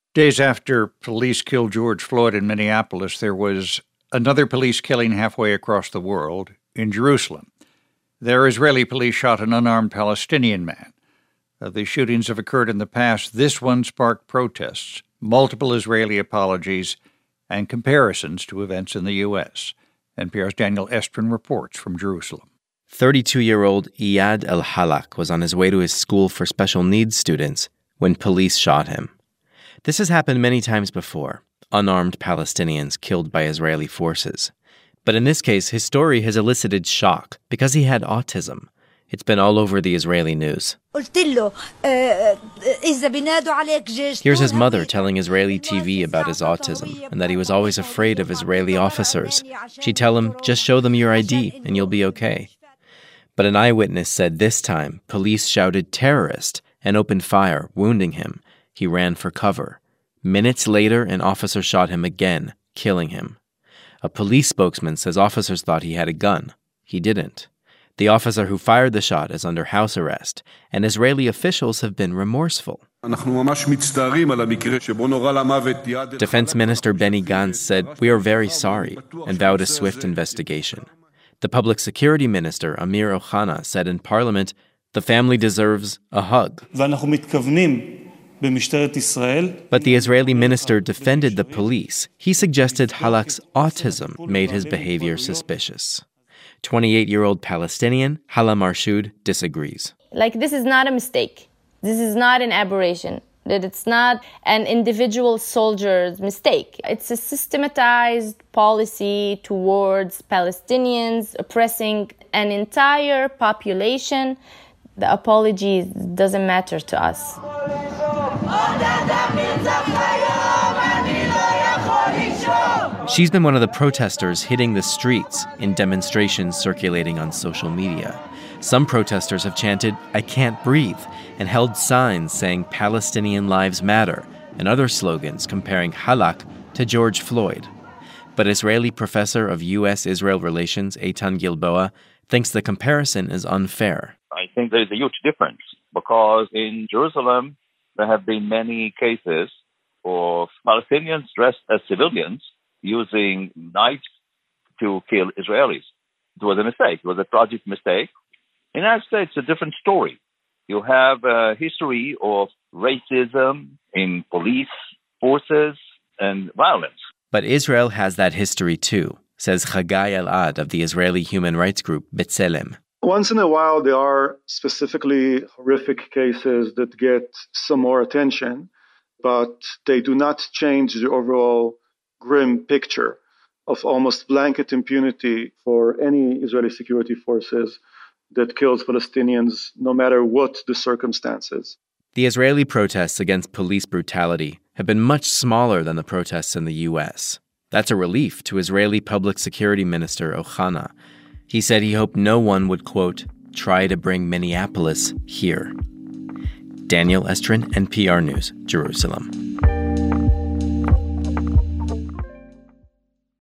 Days after police killed George Floyd in Minneapolis, there was another police killing halfway across the world in Jerusalem. There, Israeli police shot an unarmed Palestinian man. The shootings have occurred in the past. This one sparked protests, multiple Israeli apologies, and comparisons to events in the U.S. NPR's Daniel Estrin reports from Jerusalem. 32-year-old Iyad El-Halak was on his way to his school for special needs students when police shot him. This has happened many times before, unarmed Palestinians killed by Israeli forces. But in this case, his story has elicited shock because he had autism. It's been all over the Israeli news. Here's his mother telling Israeli TV about his autism and that he was always afraid of Israeli officers. She'd tell him, just show them your ID and you'll be okay. But an eyewitness said this time, police shouted terrorist and opened fire, wounding him. He ran for cover. Minutes later, an officer shot him again, killing him. A police spokesman says officers thought he had a gun. He didn't. The officer who fired the shot is under house arrest, and Israeli officials have been remorseful. Defense Minister Benny Gantz said, "We are very sorry," and vowed a swift investigation. The Public Security Minister, Amir Ohana, said in Parliament, the family deserves a hug. But the Israeli minister defended the police. He suggested Halak's autism made his behavior suspicious. 28-year-old Palestinian Hala Marshoud disagrees. This is not a mistake. This is not an aberration. That it's not an individual soldier's mistake. It's a systematized policy towards Palestinians oppressing an entire population. The apology doesn't matter to us. She's been one of the protesters hitting the streets in demonstrations circulating on social media. Some protesters have chanted, "I can't breathe," and held signs saying Palestinian lives matter, and other slogans comparing Halak to George Floyd. But Israeli professor of U.S.-Israel relations, Eitan Gilboa, thinks the comparison is unfair. I think there's a huge difference because in Jerusalem, there have been many cases of Palestinians dressed as civilians using knives to kill Israelis. It was a mistake. It was a tragic mistake. In the United States, it's a different story. You have a history of racism in police forces and violence. But Israel has that history too, says Chagai Elad of the Israeli human rights group B'Tselem. Once in a while, there are specifically horrific cases that get some more attention, but they do not change the overall grim picture of almost blanket impunity for any Israeli security forces that kills Palestinians, no matter what the circumstances. The Israeli protests against police brutality have been much smaller than the protests in the U.S. That's a relief to Israeli Public Security Minister Ohana. He said he hoped no one would, quote, try to bring Minneapolis here. Daniel Estrin, NPR News, Jerusalem.